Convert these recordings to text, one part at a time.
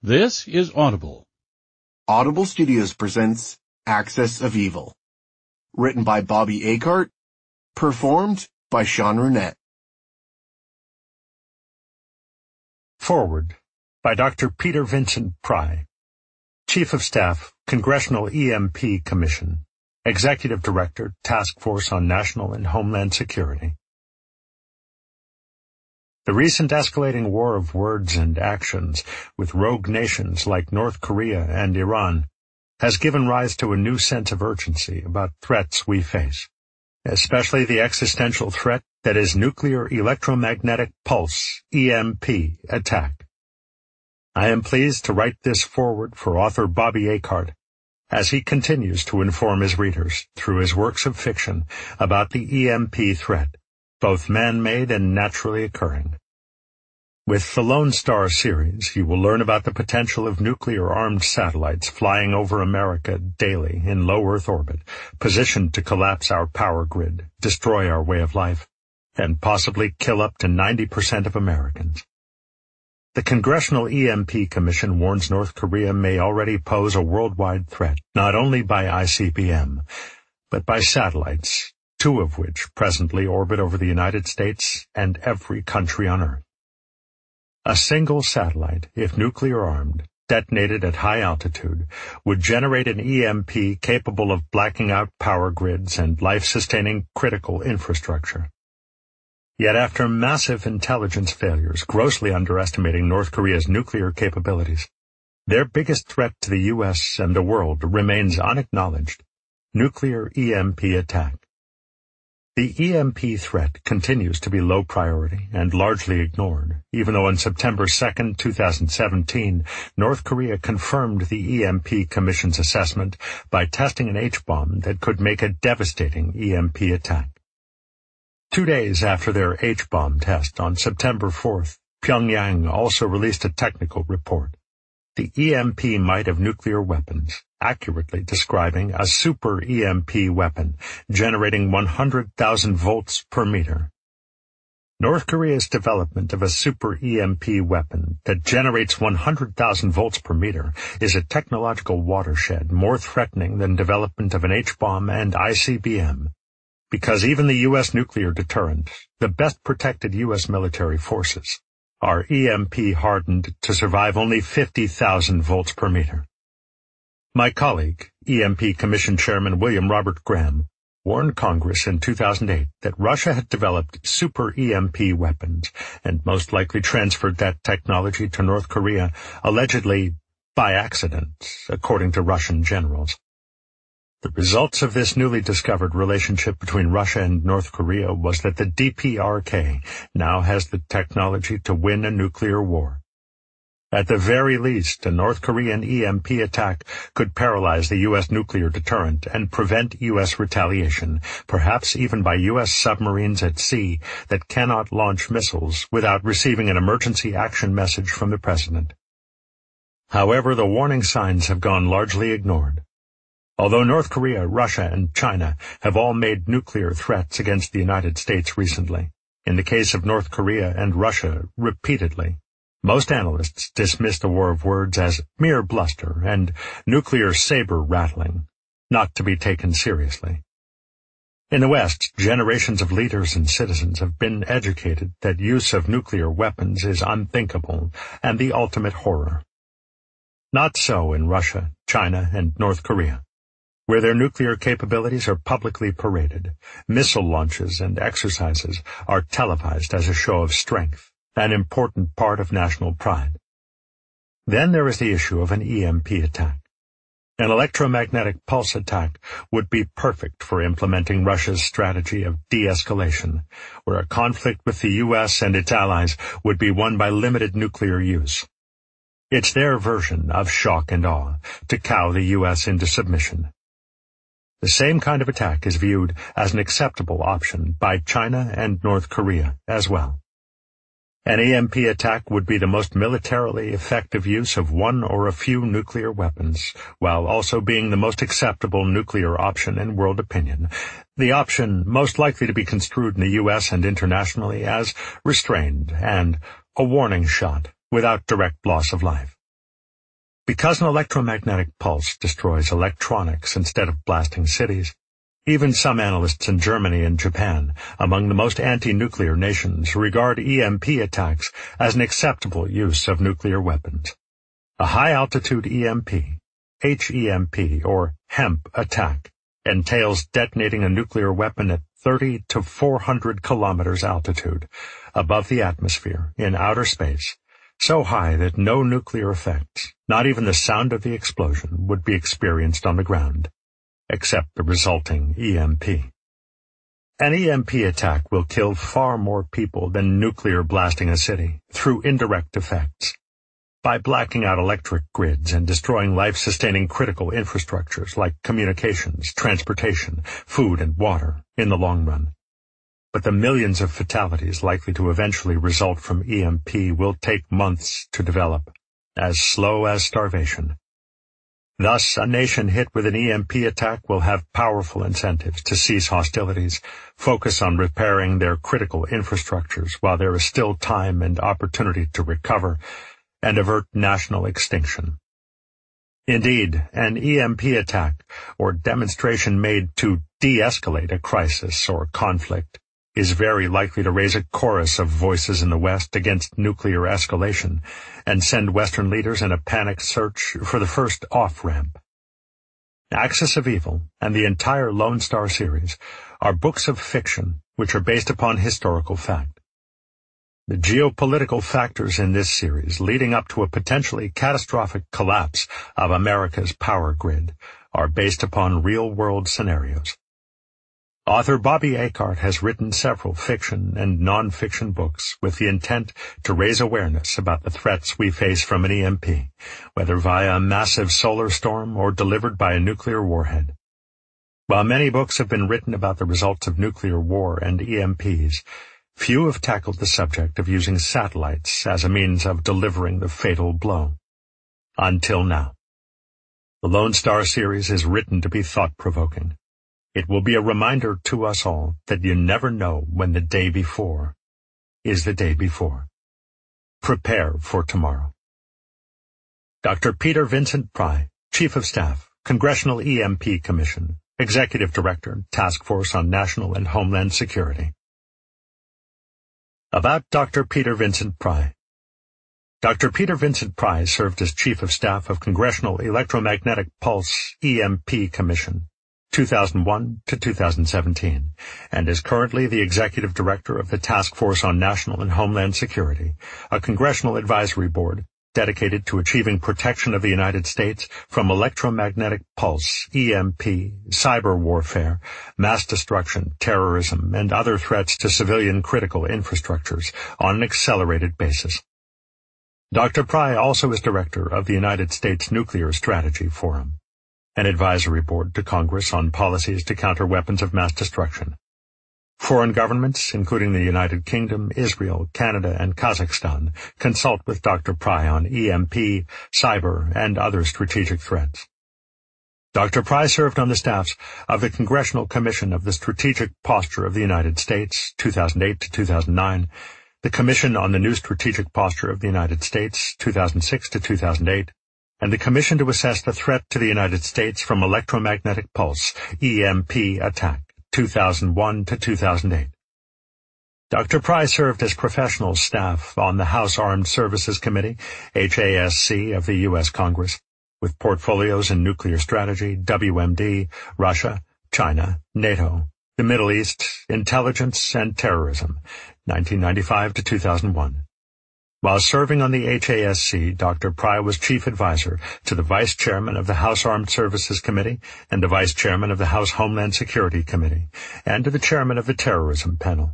This is Audible. Audible Studios presents Axis of Evil. Written by Bobby Akart. Performed by Sean Runette. Forward by Dr. Peter Vincent Pry, Chief of Staff, Congressional EMP Commission, Executive Director, Task Force on National and Homeland Security. The recent escalating war of words and actions with rogue nations like North Korea and Iran has given rise to a new sense of urgency about threats we face, especially the existential threat that is nuclear electromagnetic pulse, EMP, attack. I am pleased to write this forward for author Bobby Akart as he continues to inform his readers through his works of fiction about the EMP threat, both man-made and naturally occurring. With the Lone Star series, you will learn about the potential of nuclear-armed satellites flying over America daily in low Earth orbit, positioned to collapse our power grid, destroy our way of life, and possibly kill up to 90% of Americans. The Congressional EMP Commission warns North Korea may already pose a worldwide threat, not only by ICBM, but by satellites, two of which presently orbit over the United States and every country on Earth. A single satellite, if nuclear-armed, detonated at high altitude, would generate an EMP capable of blacking out power grids and life-sustaining critical infrastructure. Yet after massive intelligence failures grossly underestimating North Korea's nuclear capabilities, their biggest threat to the U.S. and the world remains unacknowledged: nuclear EMP attack. The EMP threat continues to be low priority and largely ignored, even though on September 2, 2017, North Korea confirmed the EMP Commission's assessment by testing an H-bomb that could make a devastating EMP attack. 2 days after their H-bomb test on September 4th, Pyongyang also released a technical report. The EMP might of nuclear weapons, accurately describing a super EMP weapon generating 100,000 volts per meter. North Korea's development of a super EMP weapon that generates 100,000 volts per meter is a technological watershed more threatening than development of an H-bomb and ICBM, because even the U.S. nuclear deterrent, the best protected U.S. military forces, are EMP hardened to survive only 50,000 volts per meter. My colleague, EMP Commission Chairman William Robert Graham, warned Congress in 2008 that Russia had developed super EMP weapons and most likely transferred that technology to North Korea, allegedly by accident, according to Russian generals. The results of this newly discovered relationship between Russia and North Korea was that the DPRK now has the technology to win a nuclear war. At the very least, a North Korean EMP attack could paralyze the U.S. nuclear deterrent and prevent U.S. retaliation, perhaps even by U.S. submarines at sea that cannot launch missiles without receiving an emergency action message from the President. However, the warning signs have gone largely ignored. Although North Korea, Russia, and China have all made nuclear threats against the United States recently, in the case of North Korea and Russia, repeatedly, most analysts dismiss the war of words as mere bluster and nuclear saber-rattling, not to be taken seriously. In the West, generations of leaders and citizens have been educated that use of nuclear weapons is unthinkable and the ultimate horror. Not so in Russia, China, and North Korea, where their nuclear capabilities are publicly paraded. Missile launches and exercises are televised as a show of strength, an important part of national pride. Then there is the issue of an EMP attack. An electromagnetic pulse attack would be perfect for implementing Russia's strategy of de-escalation, where a conflict with the U.S. and its allies would be won by limited nuclear use. It's their version of shock and awe, to cow the U.S. into submission. The same kind of attack is viewed as an acceptable option by China and North Korea as well. An EMP attack would be the most militarily effective use of one or a few nuclear weapons, while also being the most acceptable nuclear option in world opinion, the option most likely to be construed in the U.S. and internationally as restrained and a warning shot without direct loss of life. Because an electromagnetic pulse destroys electronics instead of blasting cities, even some analysts in Germany and Japan, among the most anti-nuclear nations, regard EMP attacks as an acceptable use of nuclear weapons. A high-altitude EMP, HEMP, or HEMP attack entails detonating a nuclear weapon at 30 to 400 kilometers altitude, above the atmosphere, in outer space, so high that no nuclear effects, not even the sound of the explosion, would be experienced on the ground, except the resulting EMP. An EMP attack will kill far more people than nuclear blasting a city, through indirect effects, by blacking out electric grids and destroying life-sustaining critical infrastructures like communications, transportation, food, and water in the long run. But the millions of fatalities likely to eventually result from EMP will take months to develop, as slow as starvation. Thus, a nation hit with an EMP attack will have powerful incentives to cease hostilities, focus on repairing their critical infrastructures while there is still time and opportunity to recover, and avert national extinction. Indeed, an EMP attack, or demonstration made to de-escalate a crisis or conflict, is very likely to raise a chorus of voices in the West against nuclear escalation and send Western leaders in a panicked search for the first off-ramp. Axis of Evil and the entire Lone Star series are books of fiction which are based upon historical fact. The geopolitical factors in this series leading up to a potentially catastrophic collapse of America's power grid are based upon real-world scenarios. Author Bobby Acart has written several fiction and non-fiction books with the intent to raise awareness about the threats we face from an EMP, whether via a massive solar storm or delivered by a nuclear warhead. While many books have been written about the results of nuclear war and EMPs, few have tackled the subject of using satellites as a means of delivering the fatal blow. Until now. The Lone Star series is written to be thought-provoking. It will be a reminder to us all that you never know when the day before is the day before. Prepare for tomorrow. Dr. Peter Vincent Pry, Chief of Staff, Congressional EMP Commission, Executive Director, Task Force on National and Homeland Security. About Dr. Peter Vincent Pry. Dr. Peter Vincent Pry served as Chief of Staff of Congressional Electromagnetic Pulse EMP Commission, 2001 to 2017, and is currently the Executive Director of the Task Force on National and Homeland Security, a congressional advisory board dedicated to achieving protection of the United States from electromagnetic pulse, EMP, cyber warfare, mass destruction, terrorism, and other threats to civilian critical infrastructures on an accelerated basis. Dr. Pry also is Director of the United States Nuclear Strategy Forum, an advisory board to Congress on policies to counter weapons of mass destruction. Foreign governments, including the United Kingdom, Israel, Canada, and Kazakhstan, consult with Dr. Pry on EMP, cyber, and other strategic threats. Dr. Pry served on the staffs of the Congressional Commission of the Strategic Posture of the United States, 2008 to 2009, the Commission on the New Strategic Posture of the United States, 2006 to 2008, and the Commission to Assess the Threat to the United States from Electromagnetic Pulse, EMP Attack, 2001 to 2008. Dr. Pry served as professional staff on the House Armed Services Committee, HASC, of the U.S. Congress, with portfolios in nuclear strategy, WMD, Russia, China, NATO, the Middle East, intelligence, and terrorism, 1995 to 2001. While serving on the HASC, Dr. Pry was chief advisor to the vice chairman of the House Armed Services Committee and the vice chairman of the House Homeland Security Committee, and to the chairman of the terrorism panel.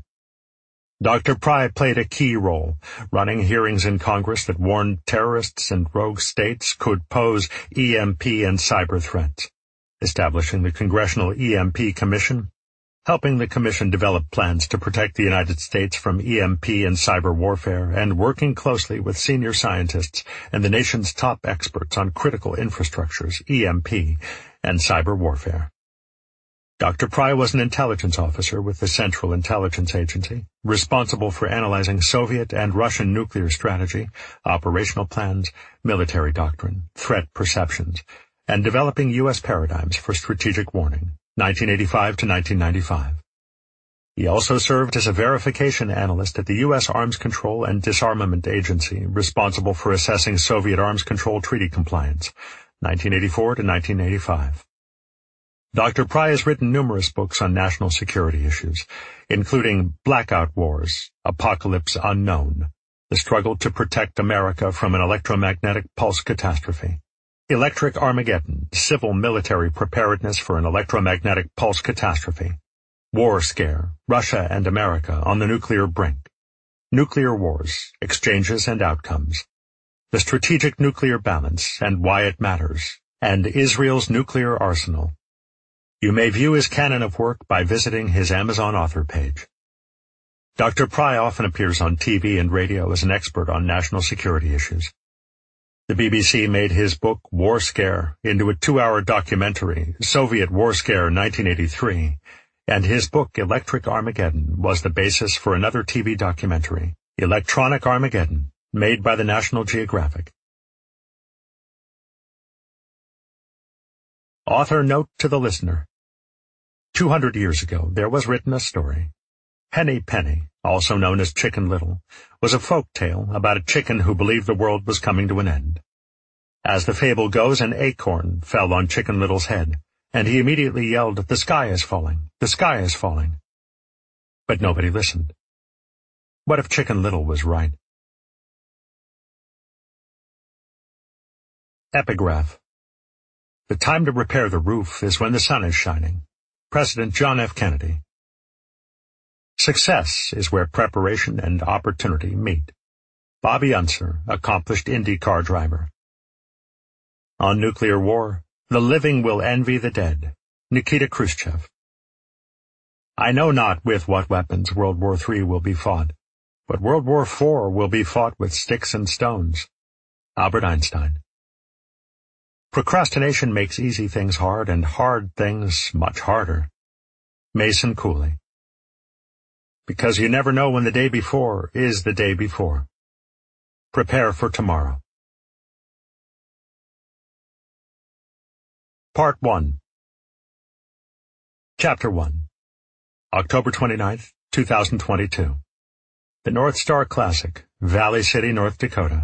Dr. Pry played a key role, running hearings in Congress that warned terrorists and rogue states could pose EMP and cyber threats, establishing the Congressional EMP Commission, helping the Commission develop plans to protect the United States from EMP and cyber warfare, and working closely with senior scientists and the nation's top experts on critical infrastructures, EMP, and cyber warfare. Dr. Pry was an intelligence officer with the Central Intelligence Agency, responsible for analyzing Soviet and Russian nuclear strategy, operational plans, military doctrine, threat perceptions, and developing U.S. paradigms for strategic warning, 1985 to 1995. He also served as a verification analyst at the U.S. Arms Control and Disarmament Agency, responsible for assessing Soviet arms control treaty compliance, 1984 to 1985. Dr. Pry has written numerous books on national security issues, including Blackout Wars, Apocalypse Unknown, The Struggle to Protect America from an Electromagnetic Pulse Catastrophe, Electric Armageddon, Civil Military Preparedness for an Electromagnetic Pulse Catastrophe, War Scare, Russia and America on the Nuclear Brink, Nuclear Wars, Exchanges and Outcomes, The Strategic Nuclear Balance and Why It Matters, and Israel's Nuclear Arsenal. You may view his canon of work by visiting his Amazon author page. Dr. Pry often appears on TV and radio as an expert on national security issues. The BBC made his book War Scare into a 2-hour documentary, Soviet War Scare 1983, and his book Electric Armageddon was the basis for another TV documentary, Electronic Armageddon, made by the National Geographic. Author note to the listener. 200 years ago, there was written a story. Henny Penny, also known as Chicken Little, was a folk tale about a chicken who believed the world was coming to an end. As the fable goes, an acorn fell on Chicken Little's head, and he immediately yelled, "The sky is falling! The sky is falling!" But nobody listened. What if Chicken Little was right? Epigraph. The time to repair the roof is when the sun is shining. President John F. Kennedy. Success is where preparation and opportunity meet. Bobby Unser, accomplished Indy car driver. On nuclear war, the living will envy the dead. Nikita Khrushchev. I know not with what weapons World War III will be fought, but World War IV will be fought with sticks and stones. Albert Einstein. Procrastination makes easy things hard and hard things much harder. Mason Cooley. Because you never know when the day before is the day before. Prepare for tomorrow. Part 1. Chapter 1. October 29th, 2022. The North Star Classic, Valley City, North Dakota.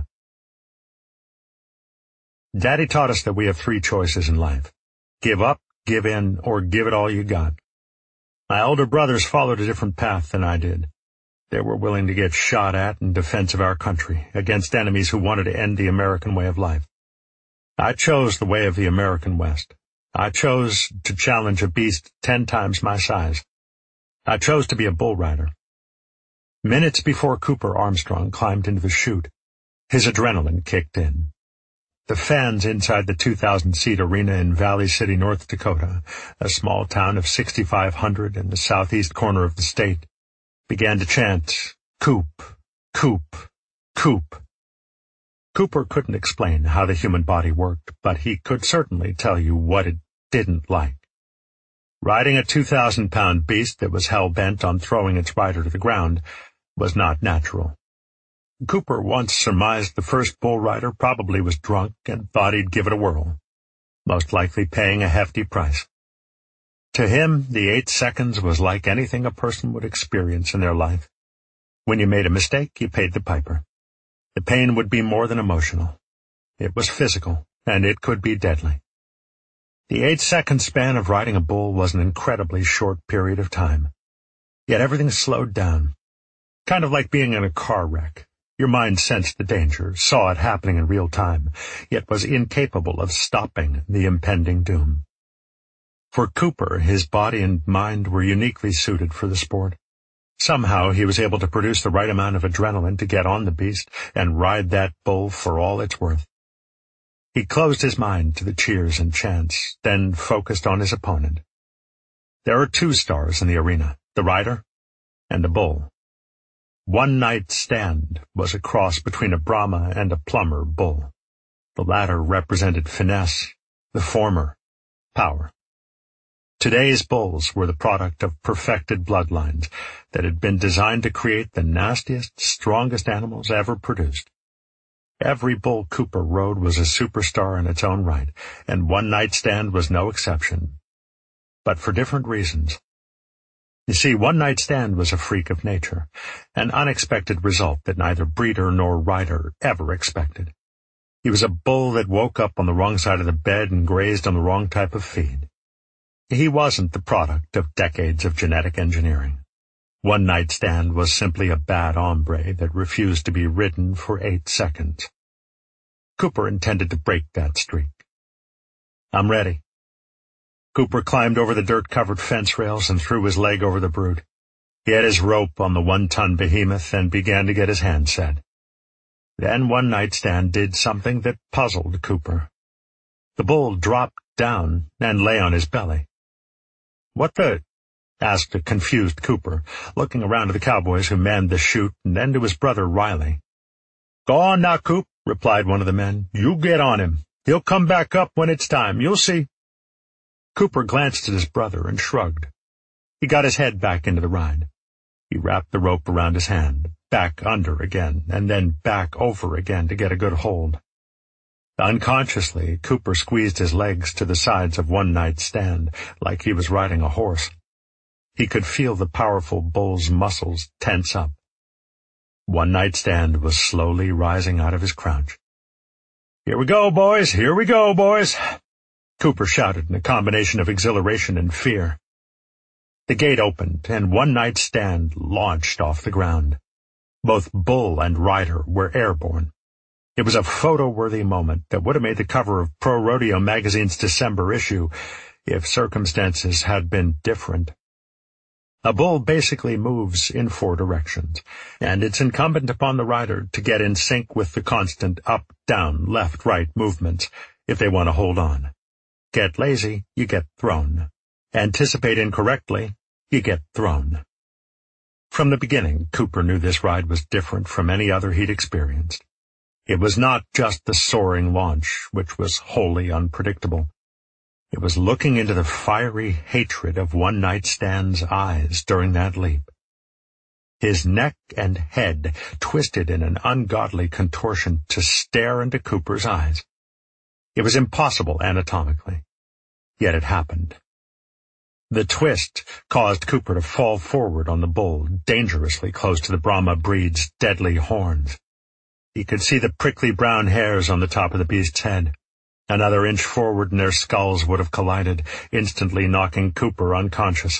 Daddy taught us that we have 3 choices in life. Give up, give in, or give it all you got. My older brothers followed a different path than I did. They were willing to get shot at in defense of our country, against enemies who wanted to end the American way of life. I chose the way of the American West. I chose to challenge a beast 10 times my size. I chose to be a bull rider. Minutes before Cooper Armstrong climbed into the chute, his adrenaline kicked in. The fans inside the 2,000-seat arena in Valley City, North Dakota, a small town of 6,500 in the southeast corner of the state, began to chant, "Coop, Coop, Coop." Cooper couldn't explain how the human body worked, but he could certainly tell you what it didn't like. Riding a 2,000-pound beast that was hell-bent on throwing its rider to the ground was not natural. Cooper once surmised the first bull rider probably was drunk and thought he'd give it a whirl, most likely paying a hefty price. To him, the 8 seconds was like anything a person would experience in their life. When you made a mistake, you paid the piper. The pain would be more than emotional. It was physical, and it could be deadly. The 8-second span of riding a bull was an incredibly short period of time. Yet everything slowed down. Kind of like being in a car wreck. Your mind sensed the danger, saw it happening in real time, yet was incapable of stopping the impending doom. For Cooper, his body and mind were uniquely suited for the sport. Somehow he was able to produce the right amount of adrenaline to get on the beast and ride that bull for all it's worth. He closed his mind to the cheers and chants, then focused on his opponent. There are 2 stars in the arena, the rider and the bull. One night stand was a cross between a Brahma and a plumber bull. The latter represented finesse, the former, power. Today's bulls were the product of perfected bloodlines that had been designed to create the nastiest, strongest animals ever produced. Every bull Cooper rode was a superstar in its own right, and One Night Stand was no exception. But for different reasons. You see, One Night Stand was a freak of nature, an unexpected result that neither breeder nor rider ever expected. He was a bull that woke up on the wrong side of the bed and grazed on the wrong type of feed. He wasn't the product of decades of genetic engineering. One Night Stand was simply a bad hombre that refused to be ridden for 8 seconds. Cooper intended to break that streak. "I'm ready." Cooper climbed over the dirt-covered fence rails and threw his leg over the brute. He had his rope on the 1-ton behemoth and began to get his hand set. Then One Night Stand did something that puzzled Cooper. The bull dropped down and lay on his belly. "What the?" asked a confused Cooper, looking around to the cowboys who manned the chute and then to his brother Riley. "Go on now, Coop," replied one of the men. "You get on him. He'll come back up when it's time. You'll see." Cooper glanced at his brother and shrugged. He got his head back into the ride. He wrapped the rope around his hand, back under again, and then back over again to get a good hold. Unconsciously, Cooper squeezed his legs to the sides of One Night Stand, like he was riding a horse. He could feel the powerful bull's muscles tense up. One Night Stand was slowly rising out of his crouch. "Here we go, boys! Here we go, boys!" Cooper shouted in a combination of exhilaration and fear. The gate opened, and One Night Stand launched off the ground. Both bull and rider were airborne. It was a photo-worthy moment that would have made the cover of Pro Rodeo magazine's December issue if circumstances had been different. A bull basically moves in 4 directions, and it's incumbent upon the rider to get in sync with the constant up, down, left, right movements if they want to hold on. Get lazy, you get thrown. Anticipate incorrectly, you get thrown. From the beginning, Cooper knew this ride was different from any other he'd experienced. It was not just the soaring launch, which was wholly unpredictable. It was looking into the fiery hatred of One Night Stand's eyes during that leap. His neck and head twisted in an ungodly contortion to stare into Cooper's eyes. It was impossible anatomically, yet it happened. The twist caused Cooper to fall forward on the bull, dangerously close to the Brahma breed's deadly horns. He could see the prickly brown hairs on the top of the beast's head. Another inch forward and their skulls would have collided, instantly knocking Cooper unconscious.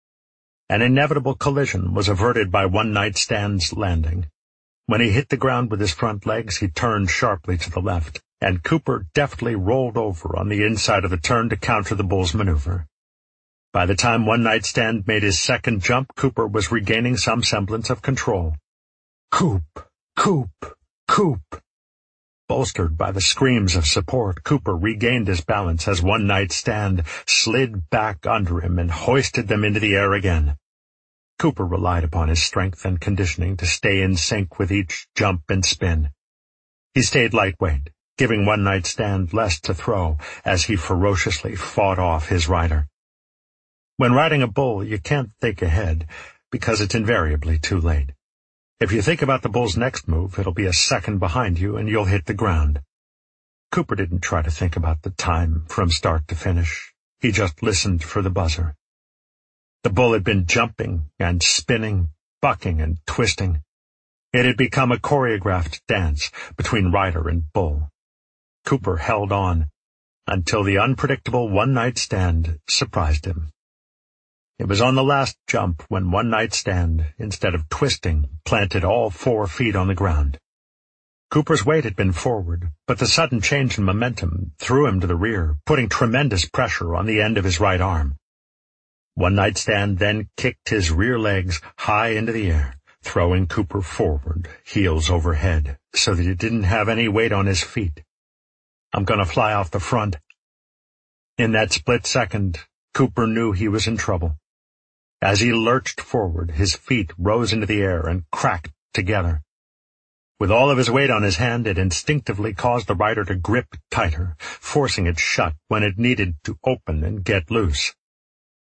An inevitable collision was averted by One Night Stand's landing. When he hit the ground with his front legs, he turned sharply to the left, and Cooper deftly rolled over on the inside of the turn to counter the bull's maneuver. By the time One Night Stand made his second jump, Cooper was regaining some semblance of control. "Coop! Coop! Coop!" Bolstered by the screams of support, Cooper regained his balance as One Night Stand slid back under him and hoisted them into the air again. Cooper relied upon his strength and conditioning to stay in sync with each jump and spin. He stayed lightweight, giving One Night Stand less to throw as he ferociously fought off his rider. When riding a bull, you can't think ahead, because it's invariably too late. If you think about the bull's next move, it'll be a second behind you and you'll hit the ground. Cooper didn't try to think about the time from start to finish. He just listened for the buzzer. The bull had been jumping and spinning, bucking and twisting. It had become a choreographed dance between rider and bull. Cooper held on until the unpredictable One Night Stand surprised him. It was on the last jump when One Night Stand, instead of twisting, planted all 4 feet on the ground. Cooper's weight had been forward, but the sudden change in momentum threw him to the rear, putting tremendous pressure on the end of his right arm. One Night Stand then kicked his rear legs high into the air, throwing Cooper forward, heels over head, so that he didn't have any weight on his feet. "I'm gonna fly off the front." In that split second, Cooper knew he was in trouble. As he lurched forward, his feet rose into the air and cracked together. With all of his weight on his hand, it instinctively caused the rider to grip tighter, forcing it shut when it needed to open and get loose.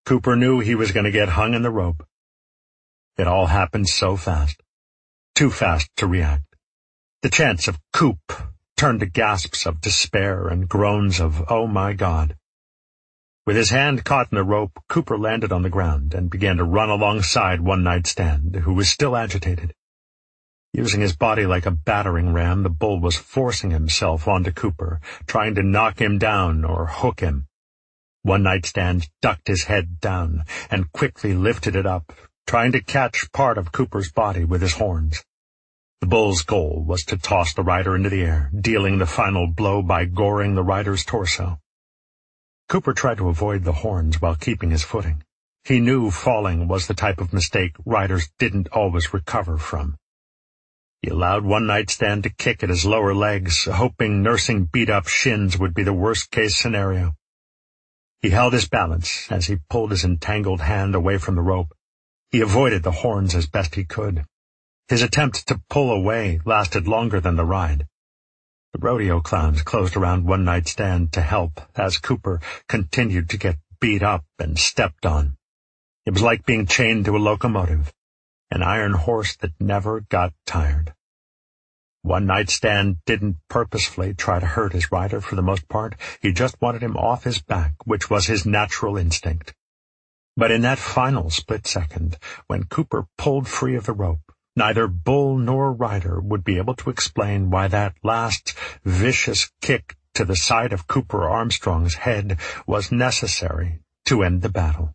Cooper knew he was going to get hung in the rope. It all happened so fast. Too fast to react. The chants of "Coop" turned to gasps of despair and groans of "Oh my God." With his hand caught in the rope, Cooper landed on the ground and began to run alongside One Night Stand, who was still agitated. Using his body like a battering ram, the bull was forcing himself onto Cooper, trying to knock him down or hook him. One Night Stand ducked his head down and quickly lifted it up, trying to catch part of Cooper's body with his horns. The bull's goal was to toss the rider into the air, dealing the final blow by goring the rider's torso. Cooper tried to avoid the horns while keeping his footing. He knew falling was the type of mistake riders didn't always recover from. He allowed One Night Stand to kick at his lower legs, hoping nursing beat-up shins would be the worst-case scenario. He held his balance as he pulled his entangled hand away from the rope. He avoided the horns as best he could. His attempt to pull away lasted longer than the ride. The rodeo clowns closed around One Night Stand to help as Cooper continued to get beat up and stepped on. It was like being chained to a locomotive, an iron horse that never got tired. One Night Stand didn't purposefully try to hurt his rider for the most part. He just wanted him off his back, which was his natural instinct. But in that final split second, when Cooper pulled free of the rope, neither bull nor rider would be able to explain why that last vicious kick to the side of Cooper Armstrong's head was necessary to end the battle.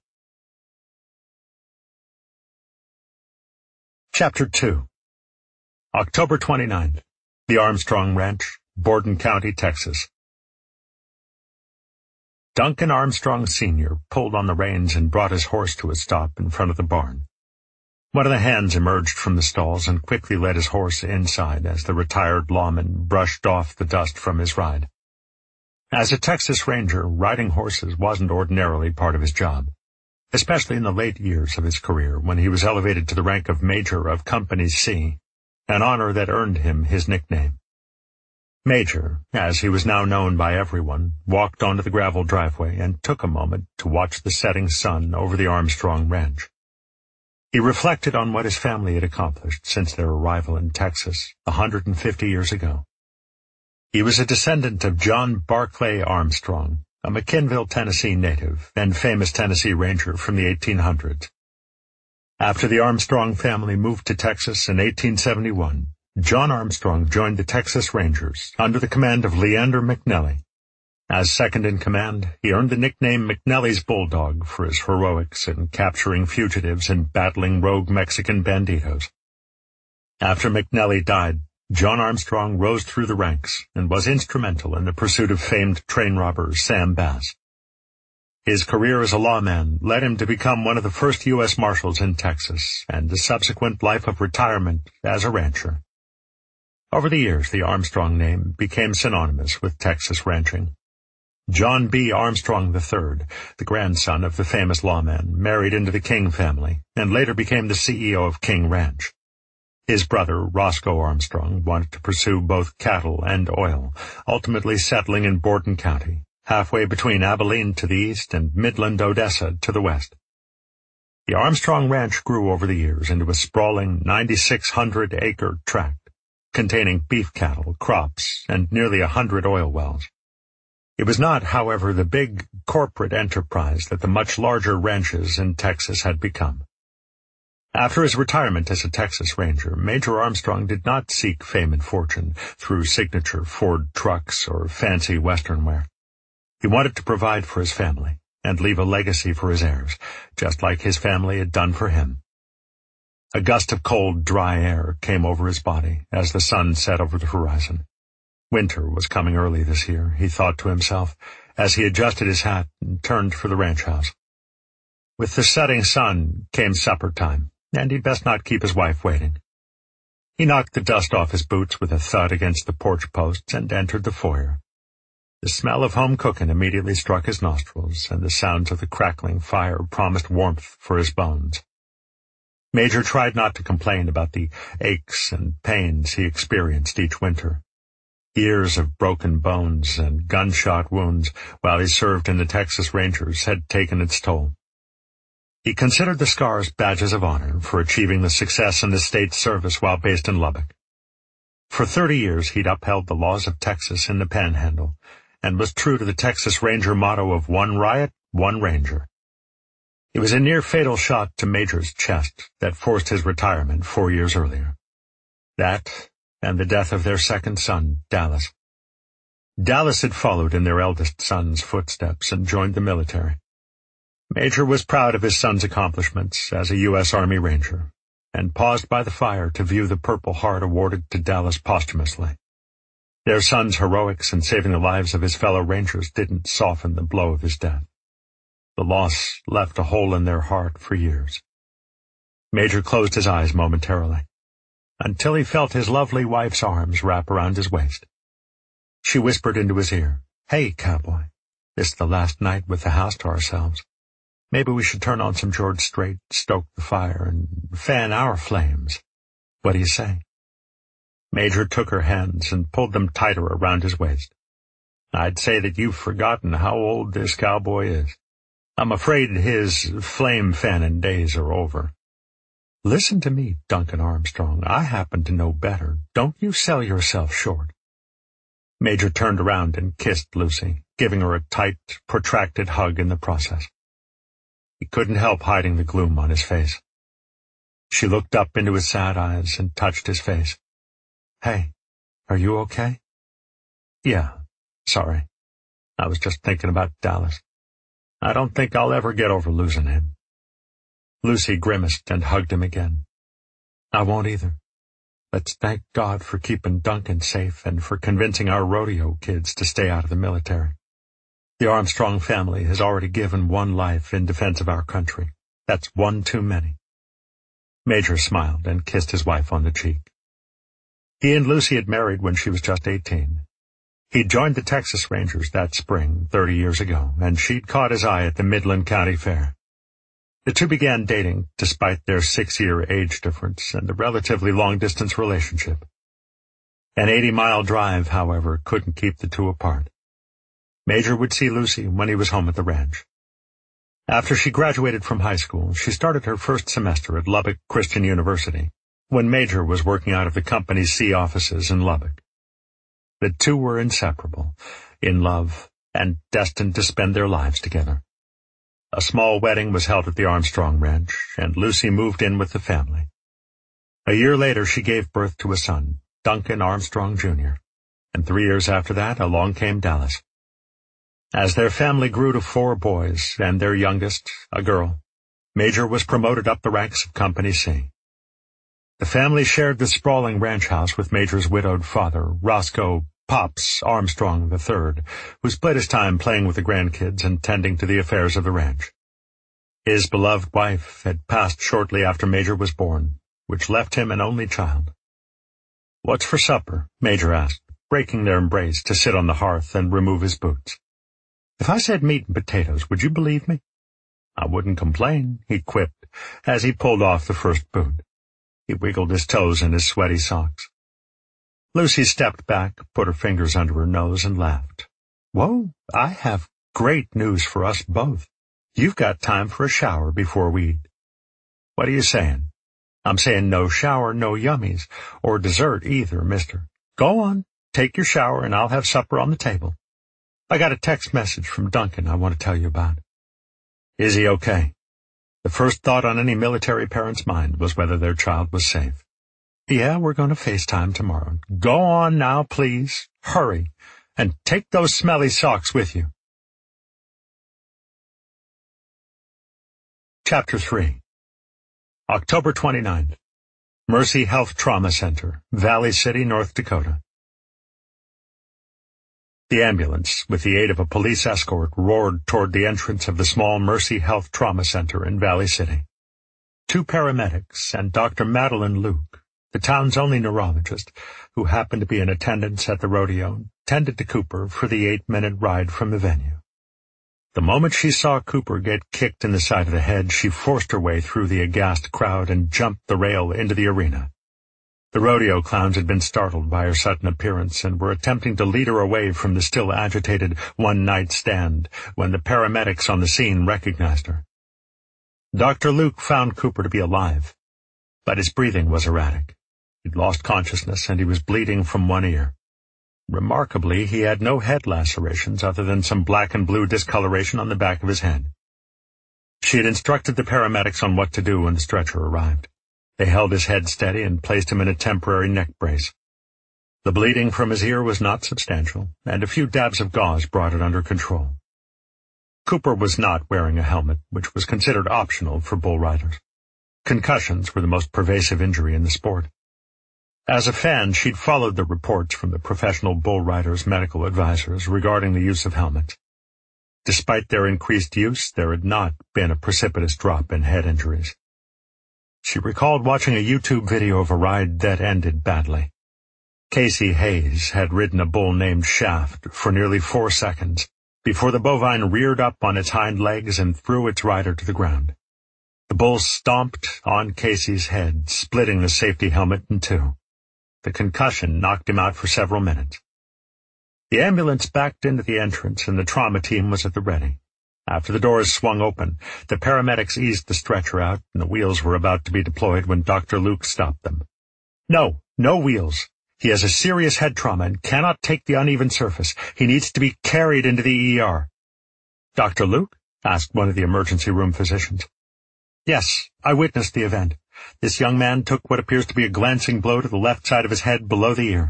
Chapter 2. October 29th. The Armstrong Ranch, Borden County, Texas. Duncan Armstrong Sr. pulled on the reins and brought his horse to a stop in front of the barn. One of the hands emerged from the stalls and quickly led his horse inside as the retired lawman brushed off the dust from his ride. As a Texas Ranger, riding horses wasn't ordinarily part of his job, especially in the late years of his career when he was elevated to the rank of Major of Company C, an honor that earned him his nickname. Major, as he was now known by everyone, walked onto the gravel driveway and took a moment to watch the setting sun over the Armstrong Ranch. He reflected on what his family had accomplished since their arrival in Texas 150 years ago. He was a descendant of John Barclay Armstrong, a McKinnville, Tennessee native and famous Tennessee Ranger from the 1800s. After the Armstrong family moved to Texas in 1871, John Armstrong joined the Texas Rangers under the command of Leander McNelly. As second in command, he earned the nickname McNelly's Bulldog for his heroics in capturing fugitives and battling rogue Mexican banditos. After McNelly died, John Armstrong rose through the ranks and was instrumental in the pursuit of famed train robber Sam Bass. His career as a lawman led him to become one of the first U.S. Marshals in Texas and the subsequent life of retirement as a rancher. Over the years, the Armstrong name became synonymous with Texas ranching. John B. Armstrong III, the grandson of the famous lawman, married into the King family and later became the CEO of King Ranch. His brother, Roscoe Armstrong, wanted to pursue both cattle and oil, ultimately settling in Borden County, halfway between Abilene to the east and Midland, Odessa to the west. The Armstrong Ranch grew over the years into a sprawling 9,600-acre tract, containing beef cattle, crops, and nearly 100 oil wells. It was not, however, the big corporate enterprise that the much larger ranches in Texas had become. After his retirement as a Texas Ranger, Major Armstrong did not seek fame and fortune through signature Ford trucks or fancy Western wear. He wanted to provide for his family and leave a legacy for his heirs, just like his family had done for him. A gust of cold, dry air came over his body as the sun set over the horizon. Winter was coming early this year, he thought to himself, as he adjusted his hat and turned for the ranch house. With the setting sun came supper time, and he'd best not keep his wife waiting. He knocked the dust off his boots with a thud against the porch posts and entered the foyer. The smell of home cooking immediately struck his nostrils, and the sounds of the crackling fire promised warmth for his bones. Major tried not to complain about the aches and pains he experienced each winter. Years of broken bones and gunshot wounds while he served in the Texas Rangers had taken its toll. He considered the scars badges of honor for achieving the success in the state's service while based in Lubbock. For 30 years he'd upheld the laws of Texas in the Panhandle and was true to the Texas Ranger motto of one riot, one ranger. It was a near-fatal shot to Major's chest that forced his retirement 4 years earlier. That, and the death of their second son, Dallas. Dallas had followed in their eldest son's footsteps and joined the military. Major was proud of his son's accomplishments as a U.S. Army Ranger, and paused by the fire to view the Purple Heart awarded to Dallas posthumously. Their son's heroics in saving the lives of his fellow Rangers didn't soften the blow of his death. The loss left a hole in their heart for years. Major closed his eyes momentarily, until he felt his lovely wife's arms wrap around his waist. She whispered into his ear, "Hey, cowboy, this is the last night with the house to ourselves. Maybe we should turn on some George Strait, stoke the fire, and fan our flames. What do you say?" Major took her hands and pulled them tighter around his waist. "I'd say that you've forgotten how old this cowboy is. I'm afraid his flame-fanning days are over." "Listen to me, Duncan Armstrong. I happen to know better. Don't you sell yourself short." Major turned around and kissed Lucy, giving her a tight, protracted hug in the process. He couldn't help hiding the gloom on his face. She looked up into his sad eyes and touched his face. "Hey, are you okay?" "Yeah, sorry. I was just thinking about Dallas. I don't think I'll ever get over losing him." Lucy grimaced and hugged him again. "I won't either. Let's thank God for keeping Duncan safe and for convincing our rodeo kids to stay out of the military. The Armstrong family has already given one life in defense of our country. That's one too many." Major smiled and kissed his wife on the cheek. He and Lucy had married when she was just 18. He'd joined the Texas Rangers that spring 30 years ago, and she'd caught his eye at the Midland County Fair. The two began dating despite their 6-year age difference and the relatively long-distance relationship. An 80-mile drive, however, couldn't keep the two apart. Major would see Lucy when he was home at the ranch. After she graduated from high school, she started her first semester at Lubbock Christian University, when Major was working out of the company's sea offices in Lubbock. The two were inseparable, in love, and destined to spend their lives together. A small wedding was held at the Armstrong Ranch, and Lucy moved in with the family. A year later, she gave birth to a son, Duncan Armstrong, Jr., and 3 years after that, along came Dallas. As their family grew to 4 boys, and their youngest, a girl, Major was promoted up the ranks of Company C. The family shared the sprawling ranch house with Major's widowed father, Roscoe Pops Armstrong III, who split his time playing with the grandkids and tending to the affairs of the ranch. His beloved wife had passed shortly after Major was born, which left him an only child. "What's for supper?" Major asked, breaking their embrace to sit on the hearth and remove his boots. "If I said meat and potatoes, would you believe me?" "I wouldn't complain," he quipped, as he pulled off the first boot. He wiggled his toes in his sweaty socks. Lucy stepped back, put her fingers under her nose, and laughed. "Whoa, I have great news for us both. You've got time for a shower before we eat." "What are you saying?" "I'm saying no shower, no yummies, or dessert either, mister. Go on, take your shower, and I'll have supper on the table. I got a text message from Duncan I want to tell you about." "Is he okay?" The first thought on any military parent's mind was whether their child was safe. "Yeah, we're going to FaceTime tomorrow. Go on now, please. Hurry. And take those smelly socks with you." Chapter 3. October 29th. Mercy Health Trauma Center, Valley City, North Dakota. The ambulance, with the aid of a police escort, roared toward the entrance of the small Mercy Health Trauma Center in Valley City. 2 paramedics and Dr. Madeline Luke, the town's only neurologist, who happened to be in attendance at the rodeo, tended to Cooper for the 8-minute ride from the venue. The moment she saw Cooper get kicked in the side of the head, she forced her way through the aghast crowd and jumped the rail into the arena. The rodeo clowns had been startled by her sudden appearance and were attempting to lead her away from the still agitated one-night stand when the paramedics on the scene recognized her. Dr. Luke found Cooper to be alive, but his breathing was erratic. He'd lost consciousness and he was bleeding from one ear. Remarkably, he had no head lacerations other than some black and blue discoloration on the back of his head. She had instructed the paramedics on what to do when the stretcher arrived. They held his head steady and placed him in a temporary neck brace. The bleeding from his ear was not substantial, and a few dabs of gauze brought it under control. Cooper was not wearing a helmet, which was considered optional for bull riders. Concussions were the most pervasive injury in the sport. As a fan, she'd followed the reports from the professional bull riders' medical advisors regarding the use of helmets. Despite their increased use, there had not been a precipitous drop in head injuries. She recalled watching a YouTube video of a ride that ended badly. Casey Hayes had ridden a bull named Shaft for nearly 4 seconds before the bovine reared up on its hind legs and threw its rider to the ground. The bull stomped on Casey's head, splitting the safety helmet in two. The concussion knocked him out for several minutes. The ambulance backed into the entrance and the trauma team was at the ready. After the doors swung open, the paramedics eased the stretcher out and the wheels were about to be deployed when Dr. Luke stopped them. No wheels. He has a serious head trauma and cannot take the uneven surface. He needs to be carried into the ER. Dr. Luke? Asked one of the emergency room physicians. Yes, I witnessed the event. This young man took what appears to be a glancing blow to the left side of his head below the ear.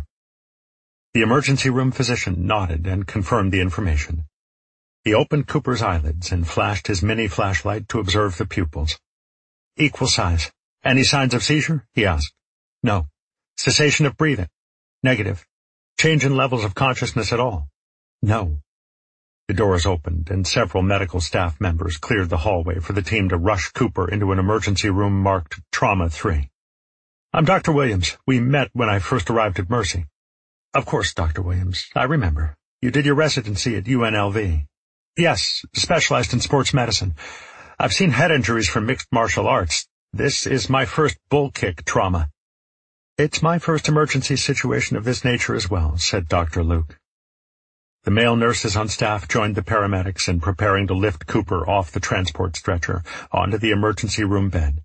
The emergency room physician nodded and confirmed the information. He opened Cooper's eyelids and flashed his mini flashlight to observe the pupils. Equal size. Any signs of seizure? He asked. No. Cessation of breathing? Negative. Change in levels of consciousness at all? No. The doors opened and several medical staff members cleared the hallway for the team to rush Cooper into an emergency room marked Trauma 3. I'm Dr. Williams. We met when I first arrived at Mercy. Of course, Dr. Williams. I remember. You did your residency at UNLV. Yes, specialized in sports medicine. I've seen head injuries from mixed martial arts. This is my first bull kick trauma. It's my first emergency situation of this nature as well, said Dr. Luke. The male nurses on staff joined the paramedics in preparing to lift Cooper off the transport stretcher onto the emergency room bed.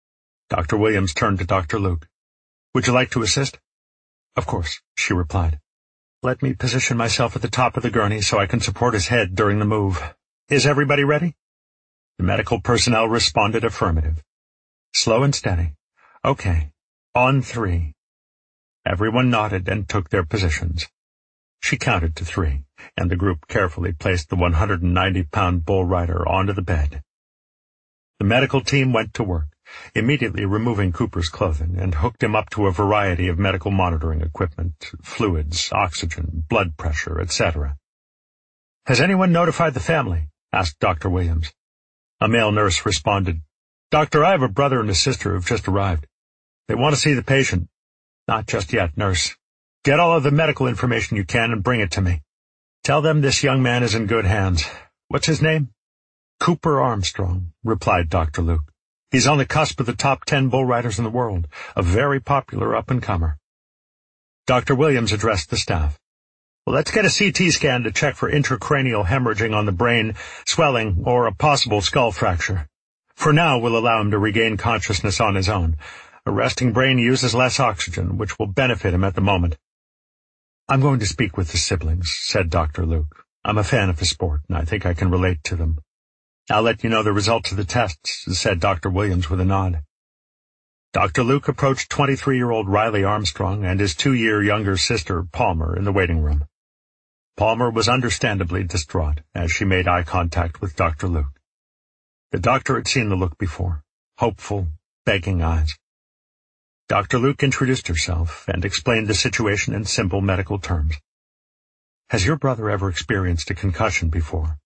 Dr. Williams turned to Dr. Luke. Would you like to assist? Of course, she replied. Let me position myself at the top of the gurney so I can support his head during the move. Is everybody ready? The medical personnel responded affirmative. Slow and steady. Okay. On 3. Everyone nodded and took their positions. She counted to 3, and the group carefully placed the 190-pound bull rider onto the bed. The medical team went to work, immediately removing Cooper's clothing and hooked him up to a variety of medical monitoring equipment, fluids, oxygen, blood pressure, etc. Has anyone notified the family? Asked Dr. Williams. A male nurse responded, Doctor, I have a brother and a sister who've just arrived. They want to see the patient. Not just yet, nurse. Get all of the medical information you can and bring it to me. Tell them this young man is in good hands. What's his name? Cooper Armstrong, replied Dr. Luke. He's on the cusp of the top 10 bull riders in the world, a very popular up-and-comer. Dr. Williams addressed the staff. Well, let's get a CT scan to check for intracranial hemorrhaging on the brain, swelling, or a possible skull fracture. For now, we'll allow him to regain consciousness on his own. A resting brain uses less oxygen, which will benefit him at the moment. I'm going to speak with the siblings, said Dr. Luke. I'm a fan of the sport, and I think I can relate to them. I'll let you know the results of the tests, said Dr. Williams with a nod. Dr. Luke approached 23-year-old Riley Armstrong and his 2-year younger sister, Palmer, in the waiting room. Palmer was understandably distraught as she made eye contact with Dr. Luke. The doctor had seen the look before, hopeful, begging eyes. Dr. Luke introduced herself and explained the situation in simple medical terms. Has your brother ever experienced a concussion before?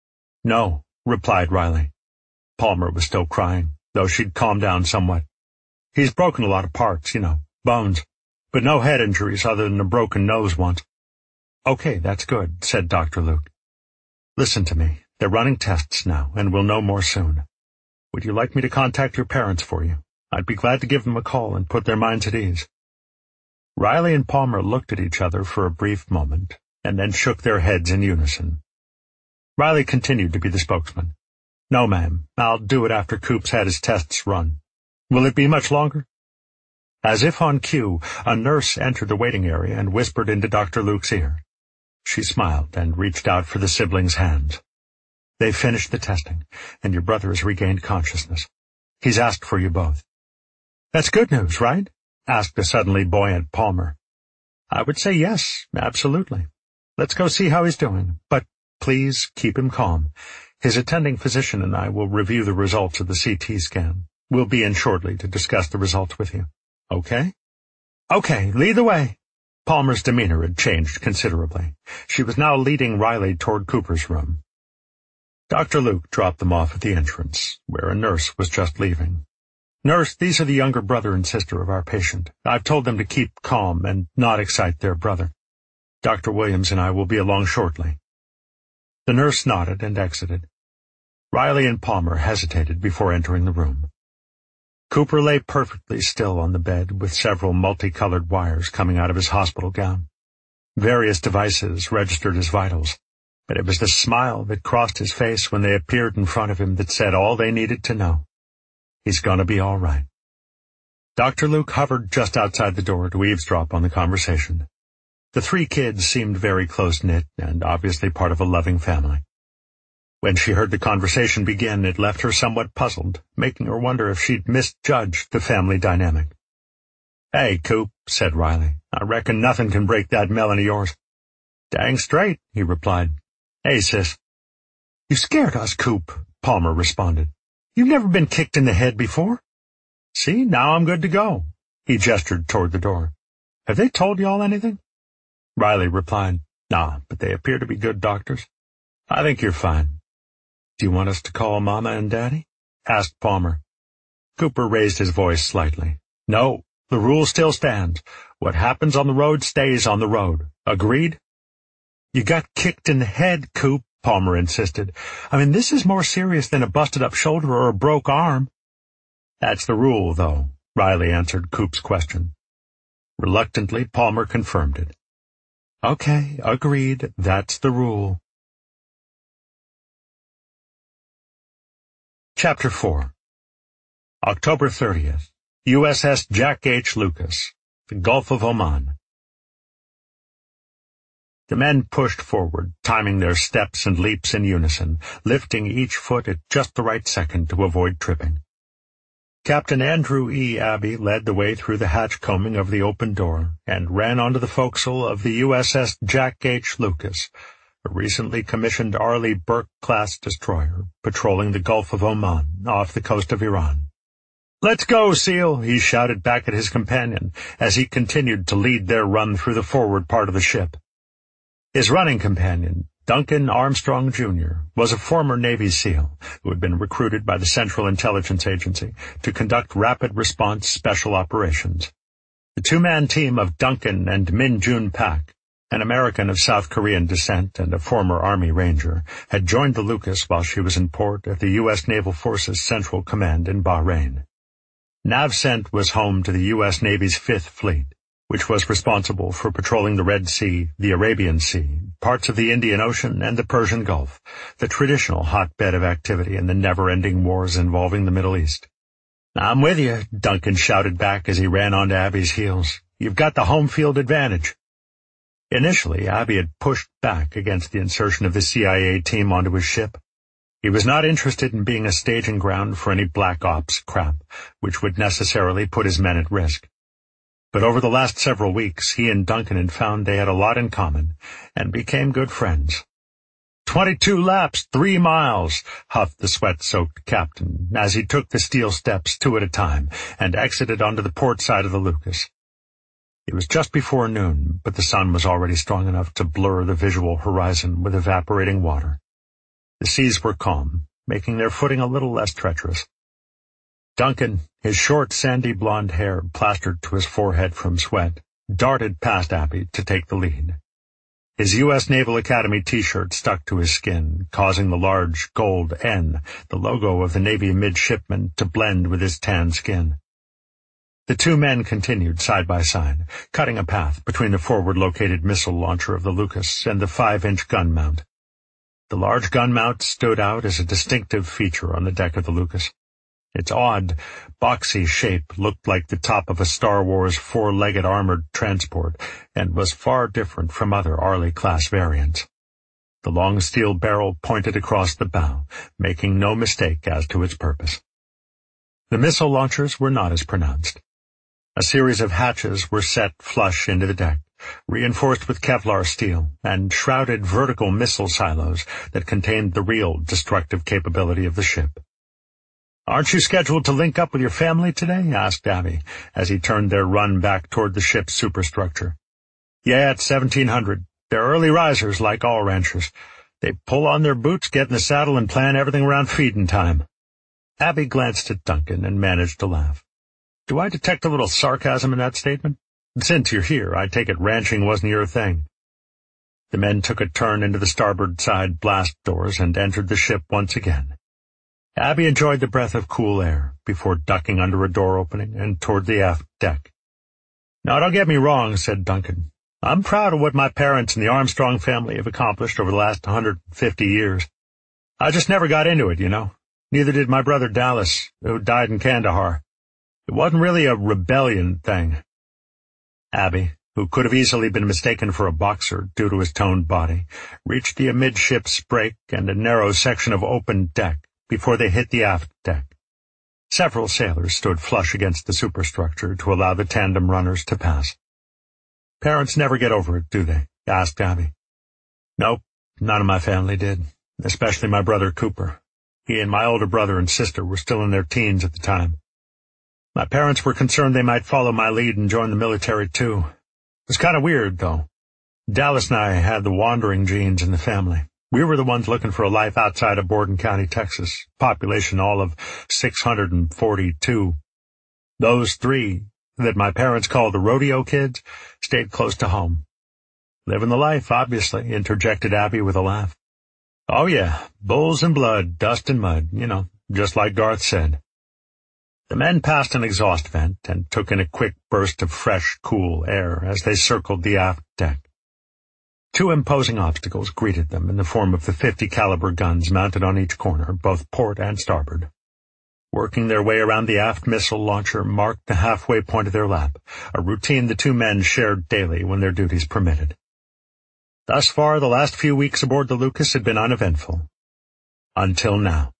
No, replied Riley. Palmer was still crying, though she'd calmed down somewhat. He's broken a lot of parts, bones, but no head injuries other than a broken nose once. Okay, that's good, said Dr. Luke. Listen to me. They're running tests now, and we'll know more soon. Would you like me to contact your parents for you? I'd be glad to give them a call and put their minds at ease. Riley and Palmer looked at each other for a brief moment, and then shook their heads in unison. Riley continued to be the spokesman. No, ma'am. I'll do it after Coop's had his tests run. Will it be much longer? As if on cue, a nurse entered the waiting area and whispered into Dr. Luke's ear. She smiled and reached out for the siblings' hands. They've finished the testing, and your brother has regained consciousness. He's asked for you both. That's good news, right? Asked the suddenly buoyant Palmer. I would say yes, absolutely. Let's go see how he's doing, but please keep him calm. His attending physician and I will review the results of the CT scan. We'll be in shortly to discuss the results with you. Okay? Okay, lead the way. Palmer's demeanor had changed considerably. She was now leading Riley toward Cooper's room. Dr. Luke dropped them off at the entrance, where a nurse was just leaving. Nurse, these are the younger brother and sister of our patient. I've told them to keep calm and not excite their brother. Dr. Williams and I will be along shortly. The nurse nodded and exited. Riley and Palmer hesitated before entering the room. Cooper lay perfectly still on the bed with several multicolored wires coming out of his hospital gown. Various devices registered his vitals, but it was the smile that crossed his face when they appeared in front of him that said all they needed to know. He's gonna be all right. Dr. Luke hovered just outside the door to eavesdrop on the conversation. The three kids seemed very close-knit and obviously part of a loving family. When she heard the conversation begin, it left her somewhat puzzled, making her wonder if she'd misjudged the family dynamic. Hey, Coop, said Riley, I reckon nothing can break that melon of yours. Dang straight, he replied. Hey, sis. You scared us, Coop, Palmer responded. You've never been kicked in the head before. See, now I'm good to go. He gestured toward the door. Have they told y'all anything? Riley replied, Nah, but they appear to be good doctors. I think you're fine. Do you want us to call Mama and Daddy? Asked Palmer. Cooper raised his voice slightly. No, the rule still stands. What happens on the road stays on the road. Agreed? You got kicked in the head, Coop, Palmer insisted. I mean, this is more serious than a busted-up shoulder or a broke arm. That's the rule, though, Riley answered Coop's question. Reluctantly, Palmer confirmed it. Okay, agreed. That's the rule. Chapter 4 October 30th. USS Jack H. Lucas, the Gulf of Oman. The men pushed forward, timing their steps and leaps in unison, lifting each foot at just the right second to avoid tripping. Captain Andrew E. Abbey led the way through the hatch combing of the open door and ran onto the forecastle of the USS Jack H. Lucas, a recently commissioned Arleigh Burke-class destroyer patrolling the Gulf of Oman off the coast of Iran. Let's go, SEAL, he shouted back at his companion as he continued to lead their run through the forward part of the ship. His running companion, Duncan Armstrong, Jr., was a former Navy SEAL who had been recruited by the Central Intelligence Agency to conduct rapid response special operations. The two-man team of Duncan and Min Jun Pak, an American of South Korean descent and a former Army Ranger, had joined the Lucas while she was in port at the U.S. Naval Forces Central Command in Bahrain. Navcent was home to the U.S. Navy's Fifth Fleet, which was responsible for patrolling the Red Sea, the Arabian Sea, parts of the Indian Ocean, and the Persian Gulf, the traditional hotbed of activity in the never-ending wars involving the Middle East. I'm with you, Duncan shouted back as he ran onto Abby's heels. You've got the home field advantage. Initially, Abbey had pushed back against the insertion of the CIA team onto his ship. He was not interested in being a staging ground for any black ops crap, which would necessarily put his men at risk. But over the last several weeks, he and Duncan had found they had a lot in common and became good friends. 22 laps, 3 miles, huffed the sweat-soaked captain as he took the steel steps 2 at a time and exited onto the port side of the Lucas. It was just before noon, but the sun was already strong enough to blur the visual horizon with evaporating water. The seas were calm, making their footing a little less treacherous. Duncan, his short, sandy blonde hair plastered to his forehead from sweat, darted past Abbey to take the lead. His U.S. Naval Academy T-shirt stuck to his skin, causing the large gold N, the logo of the Navy midshipman, to blend with his tan skin. The two men continued side by side, cutting a path between the forward-located missile launcher of the Lucas and the 5-inch gun mount. The large gun mount stood out as a distinctive feature on the deck of the Lucas. Its odd, boxy shape looked like the top of a Star Wars four-legged armored transport and was far different from other Arleigh-class variants. The long steel barrel pointed across the bow, making no mistake as to its purpose. The missile launchers were not as pronounced. A series of hatches were set flush into the deck, reinforced with Kevlar steel, and shrouded vertical missile silos that contained the real destructive capability of the ship. "Aren't you scheduled to link up with your family today?" asked Abby, as he turned their run back toward the ship's superstructure. "Yeah, at 1700. They're early risers, like all ranchers. They pull on their boots, get in the saddle, and plan everything around feeding time." Abby glanced at Duncan and managed to laugh. "Do I detect a little sarcasm in that statement? Since you're here, I take it ranching wasn't your thing." The men took a turn into the starboard side blast doors and entered the ship once again. Abby enjoyed the breath of cool air before ducking under a door opening and toward the aft deck. "Now, don't get me wrong," said Duncan. "I'm proud of what my parents and the Armstrong family have accomplished over the last 150 years. I just never got into it, you know. Neither did my brother Dallas, who died in Kandahar. It wasn't really a rebellion thing." Abby, who could have easily been mistaken for a boxer due to his toned body, reached the amidships break and a narrow section of open deck before they hit the aft deck. Several sailors stood flush against the superstructure to allow the tandem runners to pass. "Parents never get over it, do they?" asked Abby. "Nope, none of my family did, especially my brother Cooper. He and my older brother and sister were still in their teens at the time. My parents were concerned they might follow my lead and join the military too. It was kind of weird, though. Dallas and I had the wandering genes in the family. We were the ones looking for a life outside of Borden County, Texas, population all of 642. Those three, that my parents called the rodeo kids, stayed close to home. Living the life, obviously," interjected Abby with a laugh. "Oh yeah, bulls and blood, dust and mud, you know, just like Garth said." The men passed an exhaust vent and took in a quick burst of fresh, cool air as they circled the aft deck. Two imposing obstacles greeted them in the form of the 50 caliber guns mounted on each corner, both port and starboard. Working their way around the aft missile launcher marked the halfway point of their lap, a routine the two men shared daily when their duties permitted. Thus far, the last few weeks aboard the Lucas had been uneventful. Until now.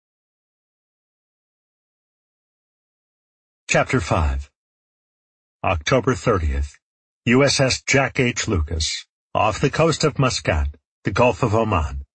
Chapter 5. October 30th. USS Jack H. Lucas, off the coast of Muscat, the Gulf of Oman.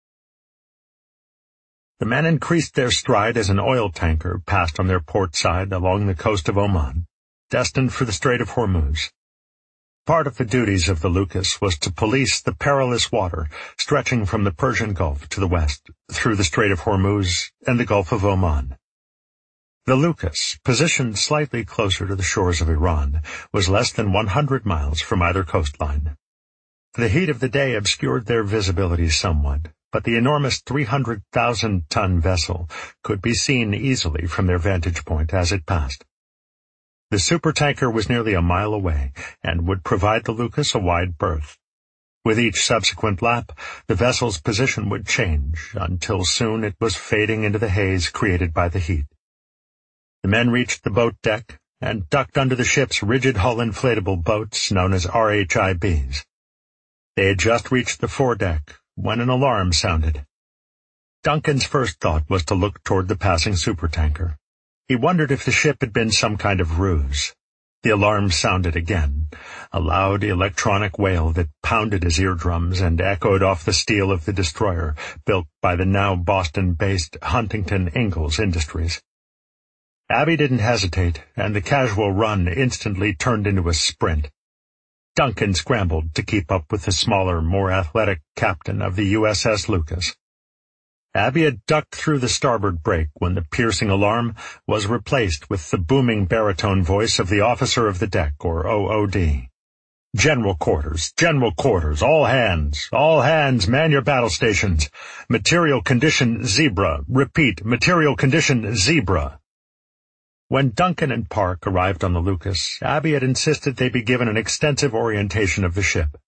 The men increased their stride as an oil tanker passed on their port side along the coast of Oman, destined for the Strait of Hormuz. Part of the duties of the Lucas was to police the perilous water stretching from the Persian Gulf to the west, through the Strait of Hormuz and the Gulf of Oman. The Lucas, positioned slightly closer to the shores of Iran, was less than 100 miles from either coastline. The heat of the day obscured their visibility somewhat, but the enormous 300,000-ton vessel could be seen easily from their vantage point as it passed. The supertanker was nearly a mile away and would provide the Lucas a wide berth. With each subsequent lap, the vessel's position would change until soon it was fading into the haze created by the heat. The men reached the boat deck and ducked under the ship's rigid-hull inflatable boats known as RHIBs. They had just reached the foredeck when an alarm sounded. Duncan's first thought was to look toward the passing supertanker. He wondered if the ship had been some kind of ruse. The alarm sounded again, a loud electronic wail that pounded his eardrums and echoed off the steel of the destroyer built by the now Boston-based Huntington Ingalls Industries. Abby didn't hesitate, and the casual run instantly turned into a sprint. Duncan scrambled to keep up with the smaller, more athletic captain of the USS Lucas. Abby had ducked through the starboard break when the piercing alarm was replaced with the booming baritone voice of the officer of the deck, or OOD. General quarters, all hands, man your battle stations. Material condition Zebra. Repeat, material condition Zebra. When Duncan and Park arrived on the Lucas, Abby had insisted they be given an extensive orientation of the ship.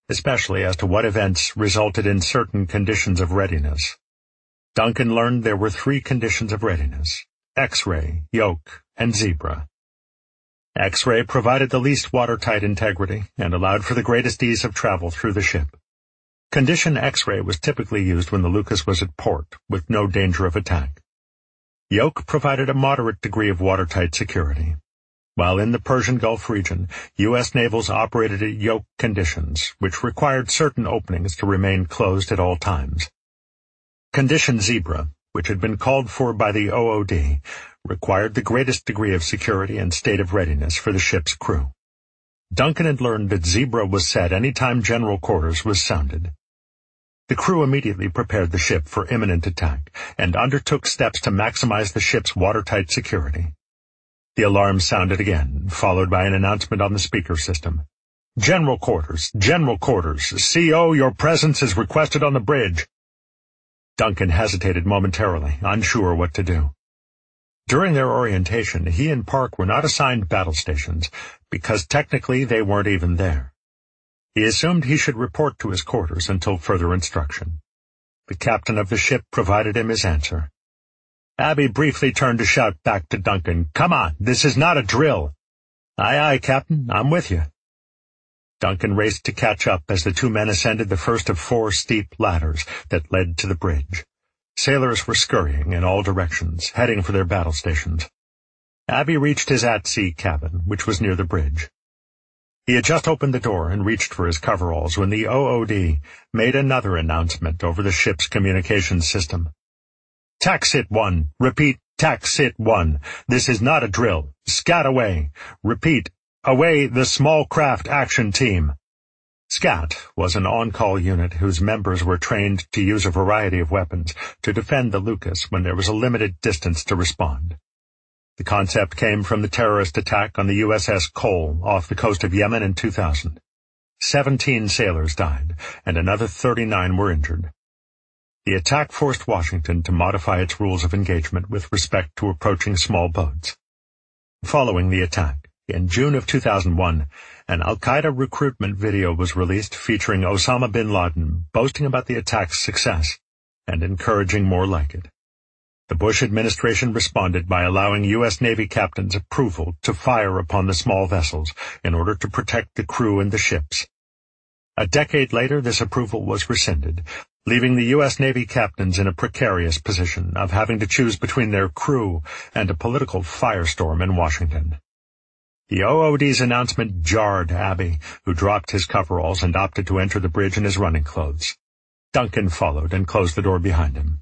especially as to what events resulted in certain conditions of readiness. Duncan learned there were 3 conditions of readiness: X-ray, yoke, and zebra. X-ray provided the least watertight integrity and allowed for the greatest ease of travel through the ship. Condition X-ray was typically used when the Lucas was at port, with no danger of attack. Yoke provided a moderate degree of watertight security. While in the Persian Gulf region, U.S. navals operated at yoke conditions, which required certain openings to remain closed at all times. Condition Zebra, which had been called for by the OOD, required the greatest degree of security and state of readiness for the ship's crew. Duncan had learned that Zebra was set any time general quarters was sounded. The crew immediately prepared the ship for imminent attack and undertook steps to maximize the ship's watertight security. The alarm sounded again, followed by an announcement on the speaker system. General quarters, CO, your presence is requested on the bridge. Duncan hesitated momentarily, unsure what to do. During their orientation, he and Park were not assigned battle stations, because technically they weren't even there. He assumed he should report to his quarters until further instruction. The captain of the ship provided him his answer. Abby briefly turned to shout back to Duncan, "Come on, this is not a drill." "Aye, aye, Captain, I'm with you." Duncan raced to catch up as the 2 men ascended the first of 4 steep ladders that led to the bridge. Sailors were scurrying in all directions, heading for their battle stations. Abby reached his at-sea cabin, which was near the bridge. He had just opened the door and reached for his coveralls when the OOD made another announcement over the ship's communications system. "TAC-SIT 1. Repeat, TAC-SIT 1. This is not a drill. Scat away. Repeat, away the small craft action team." SCAT was an on-call unit whose members were trained to use a variety of weapons to defend the Lucas when there was a limited distance to respond. The concept came from the terrorist attack on the USS Cole off the coast of Yemen in 2000. 17 sailors died, and another 39 were injured. The attack forced Washington to modify its rules of engagement with respect to approaching small boats. Following the attack, in June of 2001, an al-Qaeda recruitment video was released featuring Osama bin Laden boasting about the attack's success and encouraging more like it. The Bush administration responded by allowing U.S. Navy captains approval to fire upon the small vessels in order to protect the crew and the ships. A decade later, this approval was rescinded, leaving the U.S. Navy captains in a precarious position of having to choose between their crew and a political firestorm in Washington. The OOD's announcement jarred Abby, who dropped his coveralls and opted to enter the bridge in his running clothes. Duncan followed and closed the door behind him.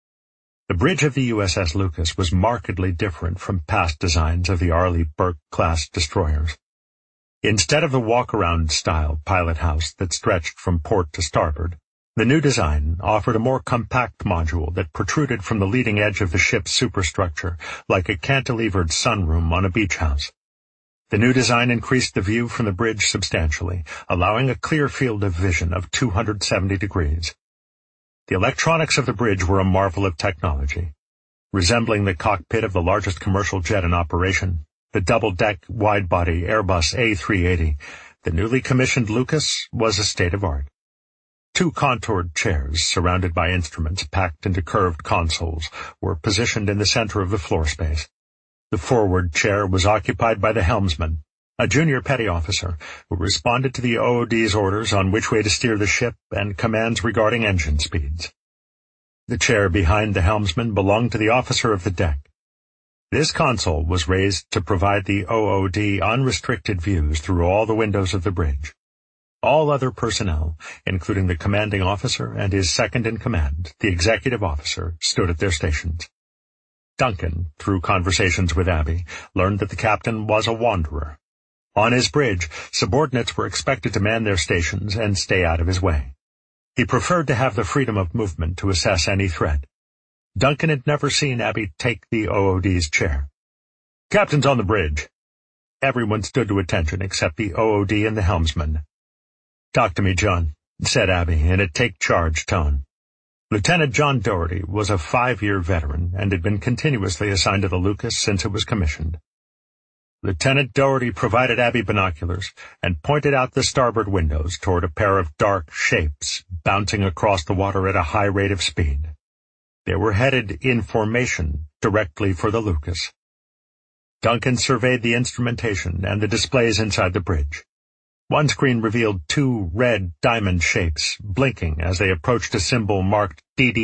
The bridge of the USS Lucas was markedly different from past designs of the Arleigh Burke-class destroyers. Instead of the walk-around-style pilot house that stretched from port to starboard, the new design offered a more compact module that protruded from the leading edge of the ship's superstructure like a cantilevered sunroom on a beach house. The new design increased the view from the bridge substantially, allowing a clear field of vision of 270 degrees. The electronics of the bridge were a marvel of technology. Resembling the cockpit of the largest commercial jet in operation, the double-deck, wide-body Airbus A380, the newly commissioned Lucas was a state of art. 2 contoured chairs, surrounded by instruments packed into curved consoles, were positioned in the center of the floor space. The forward chair was occupied by the helmsman, a junior petty officer who responded to the OOD's orders on which way to steer the ship and commands regarding engine speeds. The chair behind the helmsman belonged to the officer of the deck. This console was raised to provide the OOD unrestricted views through all the windows of the bridge. All other personnel, including the commanding officer and his second-in-command, the executive officer, stood at their stations. Duncan, through conversations with Abby, learned that the captain was a wanderer. On his bridge, subordinates were expected to man their stations and stay out of his way. He preferred to have the freedom of movement to assess any threat. Duncan had never seen Abby take the OOD's chair. "Captain's on the bridge." Everyone stood to attention except the OOD and the helmsman. "Talk to me, John," said Abby in a take-charge tone. Lieutenant John Doherty was a 5-year veteran and had been continuously assigned to the Lucas since it was commissioned. Lieutenant Doherty provided Abby binoculars and pointed out the starboard windows toward a pair of dark shapes bouncing across the water at a high rate of speed. They were headed in formation directly for the Lucas. Duncan surveyed the instrumentation and the displays inside the bridge. One screen revealed two red diamond shapes blinking as they approached a symbol marked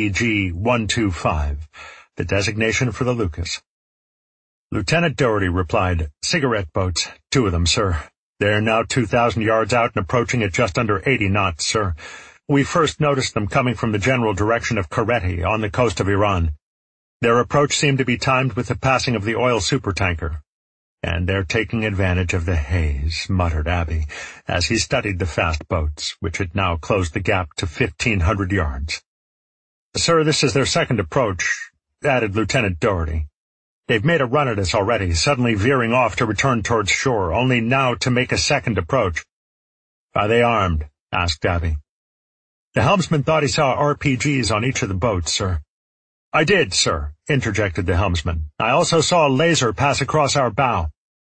DDG-125, the designation for the Lucas. Lieutenant Doherty replied, "Cigarette boats, 2 of them, sir. They're now 2,000 yards out and approaching at just under 80 knots, sir. We first noticed them coming from the general direction of Karetti on the coast of Iran. Their approach seemed to be timed with the passing of the oil supertanker. And they're taking advantage of the haze," muttered Abby, as he studied the fast boats, which had now closed the gap to 1,500 yards. "Sir, this is their second approach," added Lieutenant Doherty. "They've made a run at us already, suddenly veering off to return towards shore, only now to make a second approach." "Are they armed?" asked Abby. "The helmsman thought he saw RPGs on each of the boats, sir." "I did, sir," interjected the helmsman. "I also saw a laser pass across our bow."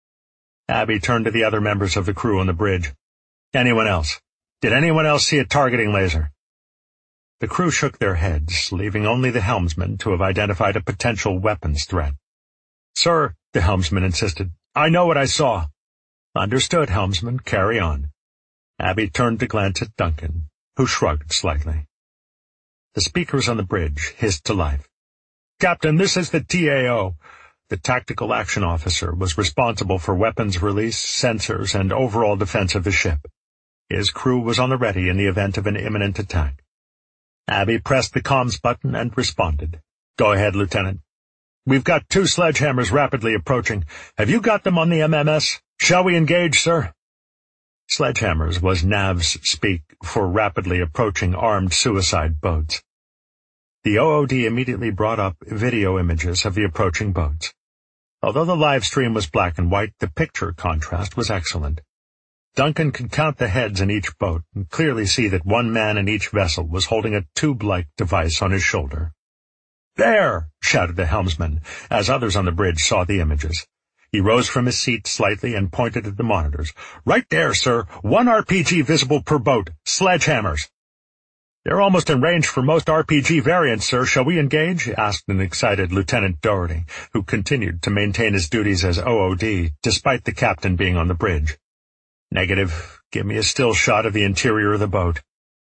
Abby turned to the other members of the crew on the bridge. "Anyone else? Did anyone else see a targeting laser?" The crew shook their heads, leaving only the helmsman to have identified a potential weapons threat. "Sir," the helmsman insisted, "I know what I saw." "Understood, helmsman. Carry on." Abby turned to glance at Duncan, who shrugged slightly. The speakers on the bridge hissed to life. "Captain, this is the TAO." The tactical action officer was responsible for weapons release, sensors, and overall defense of the ship. His crew was on the ready in the event of an imminent attack. Abby pressed the comms button and responded. "Go ahead, Lieutenant." "We've got 2 sledgehammers rapidly approaching. Have you got them on the MMS? Shall we engage, sir?" Sledgehammers was NAV's speak for rapidly approaching armed suicide boats. The OOD immediately brought up video images of the approaching boats. Although the live stream was black and white, the picture contrast was excellent. Duncan could count the heads in each boat and clearly see that one man in each vessel was holding a tube-like device on his shoulder. "There!" shouted the helmsman, as others on the bridge saw the images. He rose from his seat slightly and pointed at the monitors. "Right there, sir. 1 RPG visible per boat. Sledgehammers." "They're almost in range for most RPG variants, sir. Shall we engage?" asked an excited Lieutenant Doherty, who continued to maintain his duties as OOD, despite the captain being on the bridge. "Negative. Give me a still shot of the interior of the boat."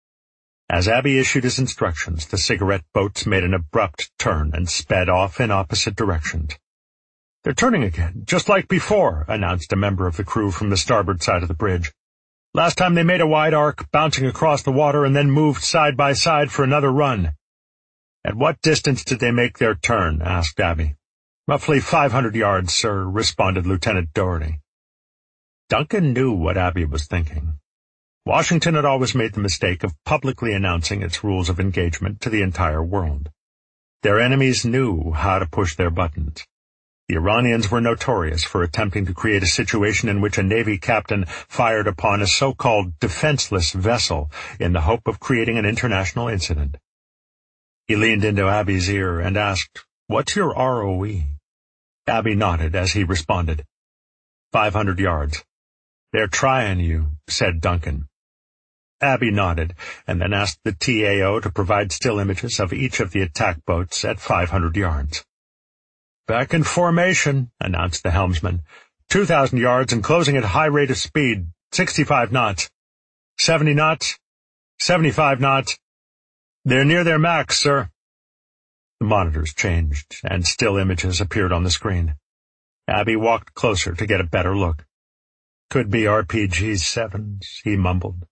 As Abby issued his instructions, the cigarette boats made an abrupt turn and sped off in opposite directions. "They're turning again, just like before," announced a member of the crew from the starboard side of the bridge. "Last time they made a wide arc, bouncing across the water, and then moved side by side for another run." "At what distance did they make their turn?" asked Abby. "Roughly 500 yards, sir," responded Lieutenant Doherty. Duncan knew what Abby was thinking. Washington had always made the mistake of publicly announcing its rules of engagement to the entire world. Their enemies knew how to push their buttons. The Iranians were notorious for attempting to create a situation in which a Navy captain fired upon a so-called defenseless vessel in the hope of creating an international incident. He leaned into Abby's ear and asked, "What's your ROE?" Abby nodded as he responded, 500 yards. "They're trying you," said Duncan. Abby nodded and then asked the TAO to provide still images of each of the attack boats at 500 yards. "Back in formation," announced the helmsman. 2,000 yards and closing at high rate of speed, 65 knots. 70 knots. 75 knots. "They're near their max, sir." The monitors changed, and still images appeared on the screen. Abby walked closer to get a better look. "Could be RPG-7s, he mumbled.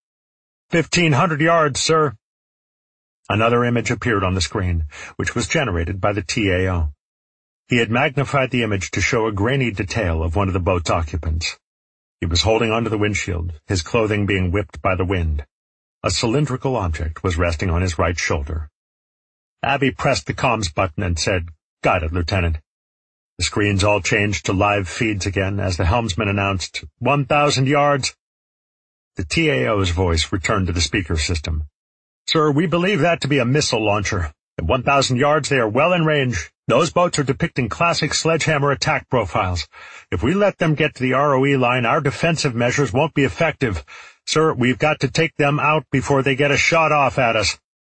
1,500 yards, sir." Another image appeared on the screen, which was generated by the TAO. He had magnified the image to show a grainy detail of one of the boat's occupants. He was holding onto the windshield, his clothing being whipped by the wind. A cylindrical object was resting on his right shoulder. Abby pressed the comms button and said, "Got it, Lieutenant." The screens all changed to live feeds again as the helmsman announced, 1,000 yards. The TAO's voice returned to the speaker system. "Sir, we believe that to be a missile launcher. At 1,000 yards, they are well in range. Those boats are depicting classic sledgehammer attack profiles. If we let them get to the ROE line, our defensive measures won't be effective. Sir, we've got to take them out before they get a shot off at us."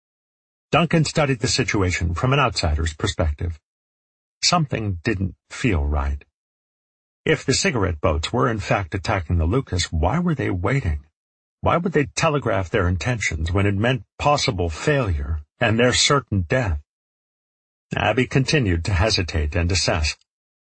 Duncan studied the situation from an outsider's perspective. Something didn't feel right. If the cigarette boats were in fact attacking the Lucas, why were they waiting? Why would they telegraph their intentions when it meant possible failure and their certain death? Abby continued to hesitate and assess.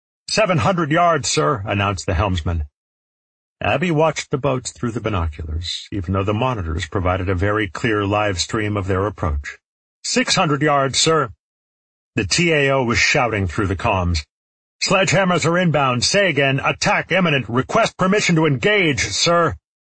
700 yards, sir," announced the helmsman. Abby watched the boats through the binoculars, even though the monitors provided a very clear live stream of their approach. 600 yards, sir." The TAO was shouting through the comms. "Sledgehammers are inbound. Say again, attack imminent. Request permission to engage, sir."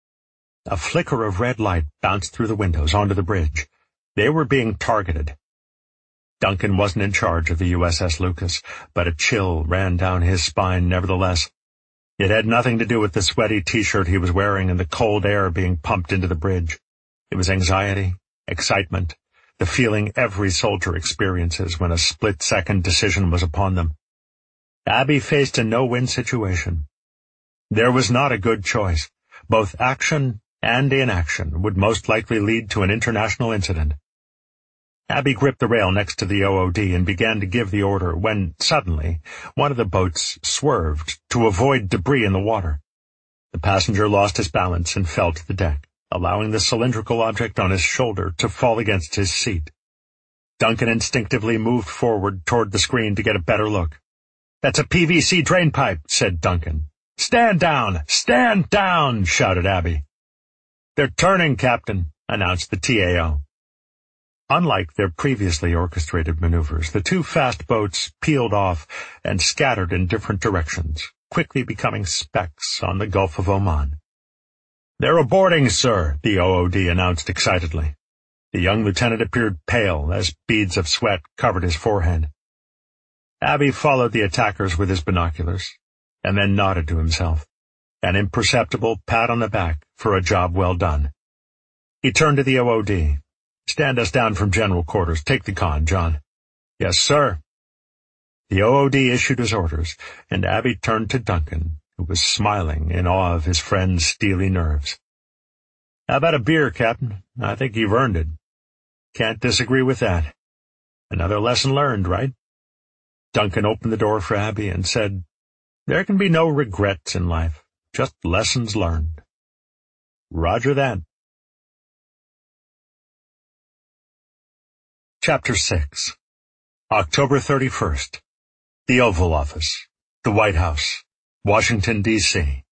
A flicker of red light bounced through the windows onto the bridge. They were being targeted. Duncan wasn't in charge of the USS Lucas, but a chill ran down his spine nevertheless. It had nothing to do with the sweaty T-shirt he was wearing and the cold air being pumped into the bridge. It was anxiety, excitement, the feeling every soldier experiences when a split-second decision was upon them. Abby faced a no-win situation. There was not a good choice. Both action and inaction would most likely lead to an international incident. Abby gripped the rail next to the OOD and began to give the order when, suddenly, one of the boats swerved to avoid debris in the water. The passenger lost his balance and fell to the deck, allowing the cylindrical object on his shoulder to fall against his seat. Duncan instinctively moved forward toward the screen to get a better look. "That's a PVC drain pipe," said Duncan. "Stand down! Stand down!" shouted Abby. "They're turning, Captain," announced the TAO. Unlike their previously orchestrated maneuvers, the two fast boats peeled off and scattered in different directions, quickly becoming specks on the Gulf of Oman. "They're aboarding, sir," the OOD announced excitedly. The young lieutenant appeared pale as beads of sweat covered his forehead. Abby followed the attackers with his binoculars, and then nodded to himself, an imperceptible pat on the back for a job well done. He turned to the OOD. "Stand us down from general quarters. Take the con, John." "Yes, sir." The OOD issued his orders, and Abby turned to Duncan, who was smiling in awe of his friend's steely nerves. "How about a beer, Captain? I think you've earned it." "Can't disagree with that. Another lesson learned, right?" Duncan opened the door for Abby and said, "There can be no regrets in life, just lessons learned." "Roger that." Chapter 6. October 31st. The Oval Office. The White House. Washington, D.C.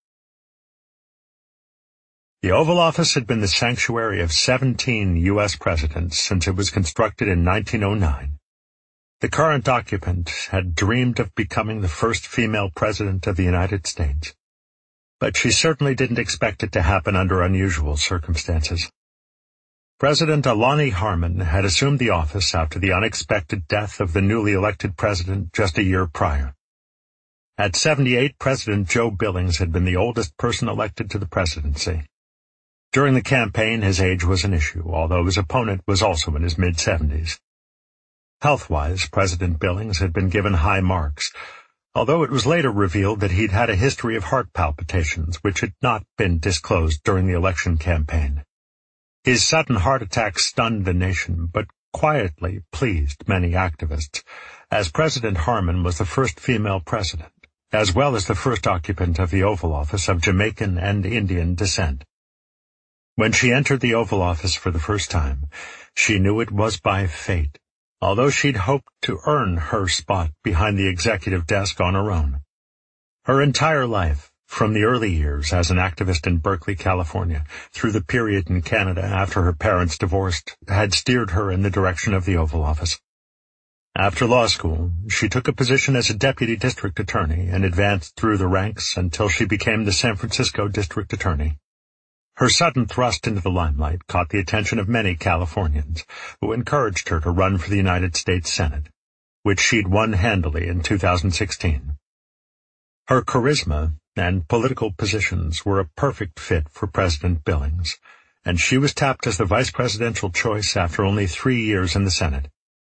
The Oval Office had been the sanctuary of 17 U.S. presidents since it was constructed in 1909. The current occupant had dreamed of becoming the first female president of the United States, but she certainly didn't expect it to happen under unusual circumstances. President Alani Harmon had assumed the office after the unexpected death of the newly elected president just a year prior. At 78, President Joe Billings had been the oldest person elected to the presidency. During the campaign, his age was an issue, although his opponent was also in his mid-70s. Health-wise, President Billings had been given high marks, although it was later revealed that he'd had a history of heart palpitations, which had not been disclosed during the election campaign. His sudden heart attack stunned the nation, but quietly pleased many activists, as President Harmon was the first female president, as well as the first occupant of the Oval Office of Jamaican and Indian descent. When she entered the Oval Office for the first time, she knew it was by fate, although she'd hoped to earn her spot behind the executive desk on her own. Her entire life, from the early years as an activist in Berkeley, California, through the period in Canada after her parents divorced, had steered her in the direction of the Oval Office. After law school, she took a position as a deputy district attorney and advanced through the ranks until she became the San Francisco district attorney. Her sudden thrust into the limelight caught the attention of many Californians, who encouraged her to run for the United States Senate, which she'd won handily in 2016. Her charisma and political positions were a perfect fit for President Billings, and she was tapped as the vice presidential choice after only 3 years in the Senate.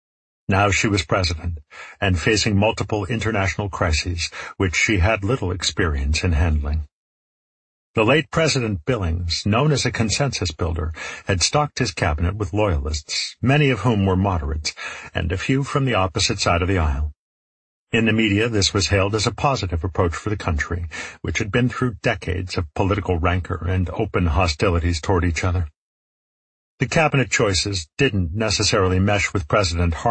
Now she was president, and facing multiple international crises, which she had little experience in handling. The late President Billings, known as a consensus builder, had stocked his cabinet with loyalists, many of whom were moderates, and a few from the opposite side of the aisle. In the media, this was hailed as a positive approach for the country, which had been through decades of political rancor and open hostilities toward each other. The cabinet choices didn't necessarily mesh with President